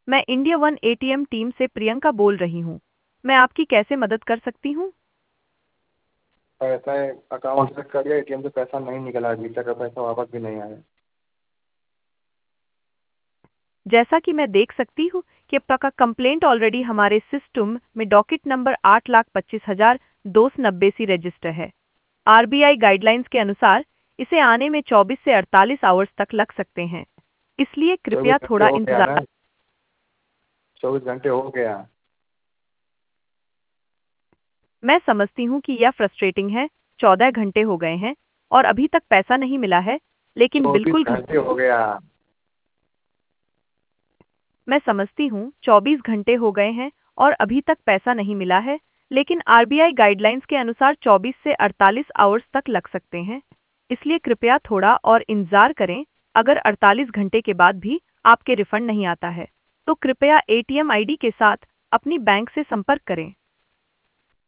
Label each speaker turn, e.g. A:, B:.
A: मैं India one ATM team से प्रियंका बोल रही हूँ। मैं आपकी कैसे मदद कर सकती हूँ?
B: पैसा अकाउंट चेक करिए, एटीएम से पैसा नहीं निकला, अभी तक पैसा वापस भी नहीं आया।
A: जैसा कि मैं देख सकती हूँ कि आपका कंप्लेंट ऑलरेडी हमारे सिस्टम में डॉकेट नंबर 8,25,290 सी रजिस्टर है। आरबीआई गाइडलाइंस के अनुसार इसे आने में 24 से 48 आवर्स तक लग सकते हैं, इसलिए
B: चौबीस
A: कृपया
B: घंटे
A: थोड़ा
B: हो गया ना?
A: इंतजार।
B: 24 घंटे हो गया।
A: मैं समझती हूँ कि यह फ्रस्ट्रेटिंग है। 14 घंटे हो गए हैं और अभी तक पैसा नहीं मिला है, लेकिन
B: चौबीस
A: बिल्कुल
B: घंटे हो गया।
A: मैं समझती हूँ 24 घंटे हो गए हैं और अभी तक पैसा नहीं मिला है, लेकिन आरबीआई गाइडलाइंस के अनुसार 24 से 48 आवर्स तक लग सकते हैं, इसलिए कृपया थोड़ा और इंतजार करें। अगर 48 घंटे के बाद भी आपके रिफंड नहीं आता है, तो कृपया एटीएम आईडी के साथ अपनी बैंक से संपर्क करें।